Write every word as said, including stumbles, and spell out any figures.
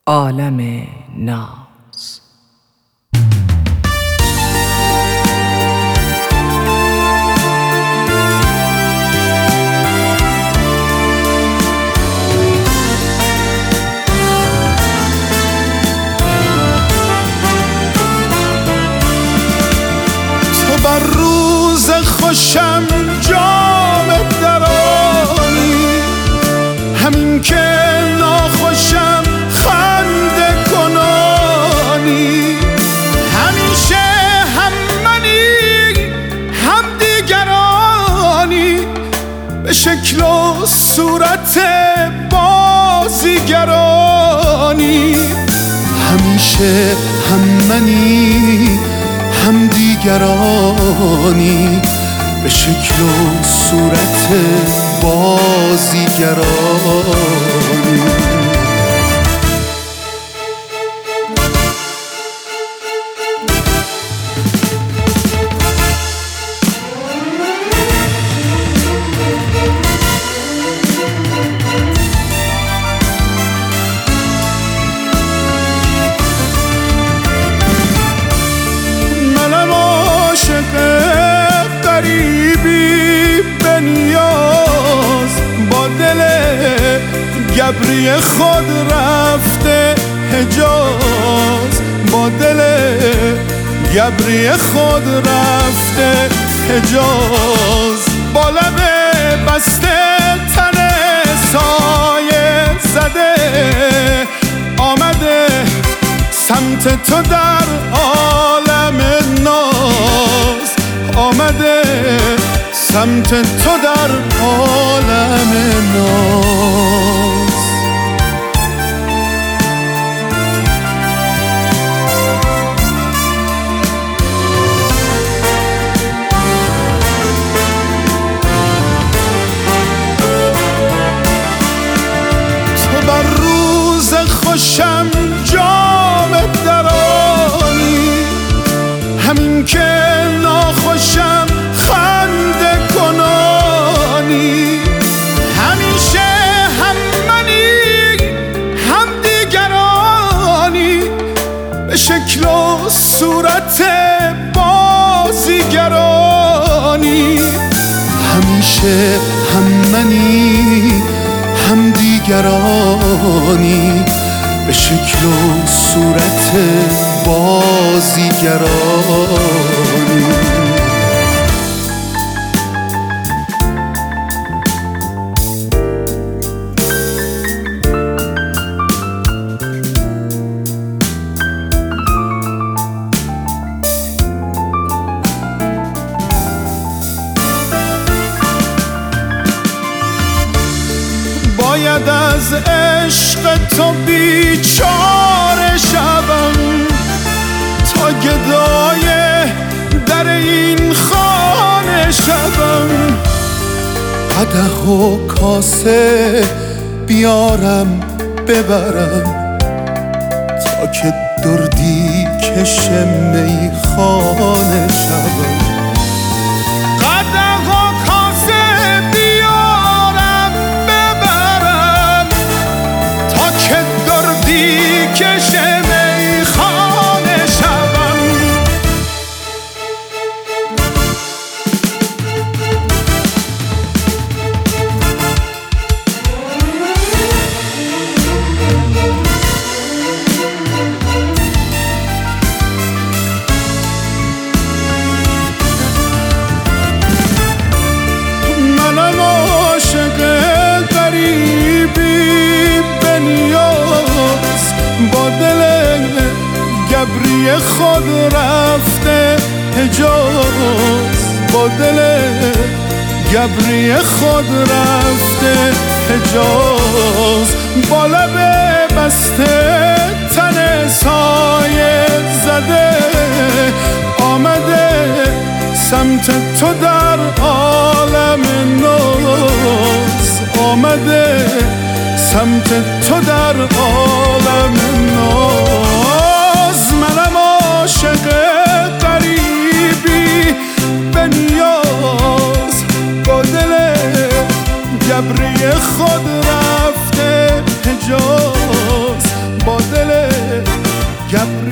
عالم ناز. تو بر روز خوشم جام درانی، همین که ناخوشم خنده کنانی. همیشه هم منی هم دیگرانی، به شکل و صورت بازیگرانی. همیشه هم منی هم دیگرانی، به شکل و صورت بازیگرانی. غریبی به نیاز، با دل گبری خود رفته حجاز. با دل گبری خود رفته حجاز. با لب بسته تن سایه زده، آمده سمت تو در عالم ناز. آمده سمت تو در عالم ناز. تو بر روز خوشم جام درانی، همین که ناخوشم خنده کنانی. همیشه هم منی هم دیگرانی، به شکل و صورت بازیگرانی. همیشه هم منی هم دیگرانی، به شکل و صورت بازیگرانی. باید از عشق تو بیچاره شوم، تا گدای در این خانه شوم. قدح و کاسه بیارم ببرم، تا که دردی کش میخانه شوم. با دل گبری خود رفته حجاز. با دل گبری خود رفته حجاز. با لب بسته تن سایه زده، آمده سمت تو در عالم ناز. آمده سمت تو در عالم ناز. منم عاشق غریبی به نیاز، با دل گبری خود رفته حجاز. گبری